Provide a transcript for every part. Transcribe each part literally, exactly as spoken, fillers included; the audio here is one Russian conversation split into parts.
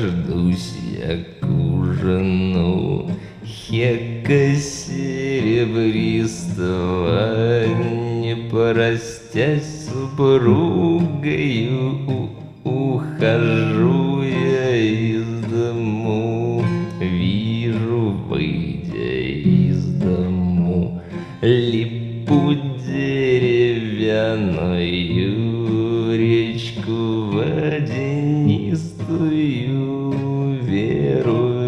дождусь я к ужину хека серебристого, не порастясь супругою, ухожу я из дому. Вижу, выйдя из дому, липу деревянную, речку водянистую, Веру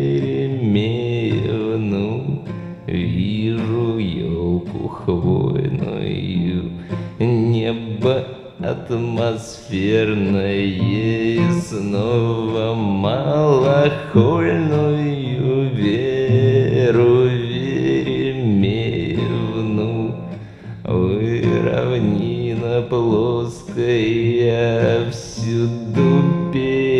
Веремеевну. Вижу елку хвойную, небо атмосферное, и снова малохольную Веру Веремеевну. Вы равнина плоская, всюду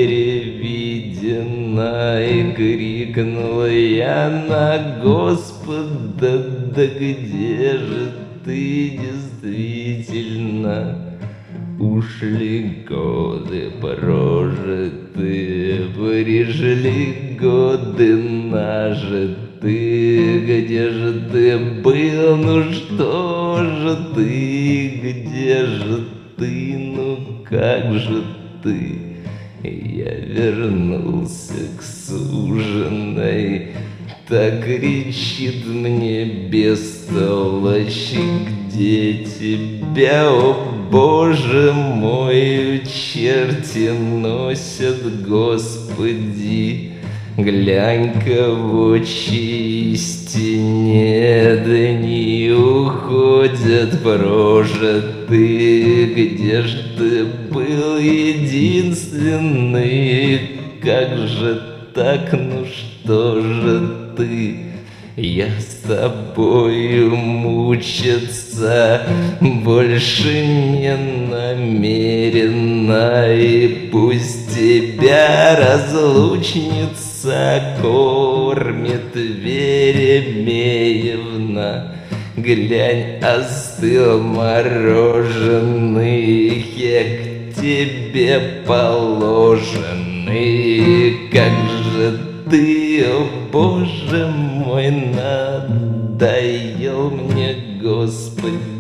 переведена, и крикнула я на Господа: да где же ты действительно? Ушли годы прожиты, пришли годы нажиты. Где же ты был, ну что же ты, где же ты, ну как же ты? Я вернулся к суженой, так кричит мне бестолочь: где тебя, о Боже мой, черти носят, Господи? Глянь-ка в очи истине, дни уходят прожитые. Где ж ты был единственный? Как же так, ну что же ты? Я с тобою мучиться больше не намерена, и пусть тебя разлучница кормит Веремеевна. Глянь, остыл мороженый, хек тебе положенный. Как же ты, о Боже мой, надоел мне, Господи.